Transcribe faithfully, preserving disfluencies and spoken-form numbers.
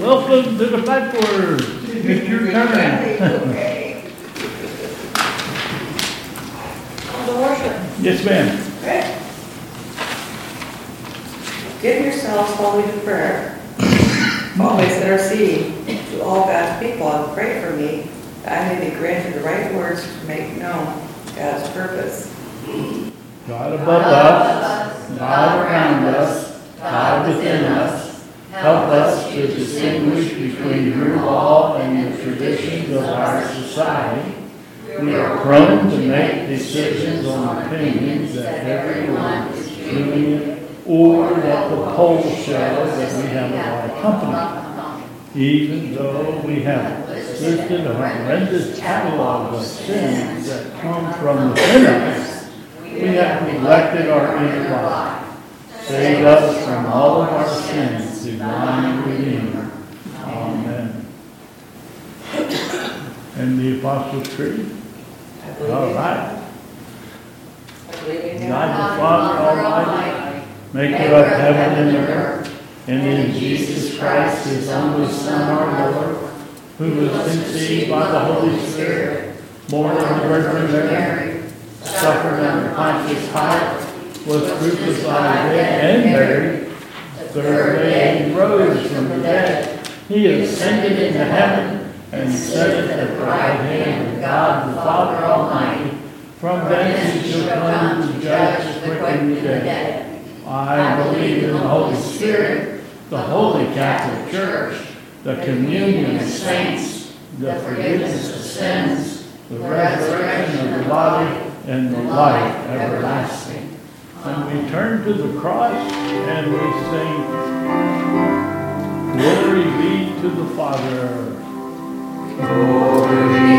Welcome to the platform. It's your turn. Okay. Call to worship. Yes, ma'am. Okay. Give yourselves wholly to prayer. Always intercede to all God's people and pray for me, that I may be granted the right words to make known God's purpose. God above us, God around us, God within us, help us to distinguish between your law and the traditions of our society. We are prone to make decisions on opinions that everyone is doing it, or that the polls show that we have a lot of company. Even though we have listed a horrendous catalog of sins that come from within us, we have neglected our inner life. Save us from all of our sins, divine Redeemer. Amen. And the Apostles' Creed. All right. I believe in God the Father Almighty, maker of heaven and earth, and in Jesus Christ, his only Son, our Lord, who was conceived by the Holy Spirit, born of the Virgin Mary, suffered under Pontius Pilate, was crucified and buried. The third day he rose from the dead. He ascended into heaven and sat at the right hand of God the Father Almighty. From thence he shall come to judge the quick and the dead. I believe in the Holy Spirit, the Holy Catholic Church, the communion of saints, the forgiveness of sins, the resurrection of the body, and the life everlasting. And we turn to the cross and we sing, Glory be to the Father. Glory